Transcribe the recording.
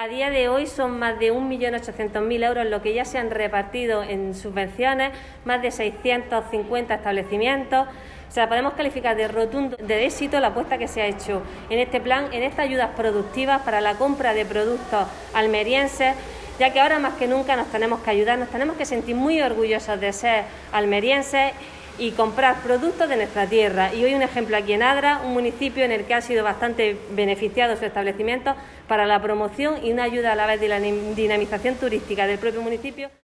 A día de hoy son más de 1.800.000 euros lo que ya se han repartido en subvenciones, más de 650 establecimientos. O sea, podemos calificar de rotundo de éxito la apuesta que se ha hecho en este plan, en estas ayudas productivas para la compra de productos almerienses, ya que ahora más que nunca nos tenemos que ayudar, nos tenemos que sentir muy orgullosos de ser almerienses y comprar productos de nuestra tierra. Y hoy un ejemplo aquí en Adra, un municipio en el que ha sido bastante beneficiado su establecimiento para la promoción y una ayuda a la vez de la dinamización turística del propio municipio.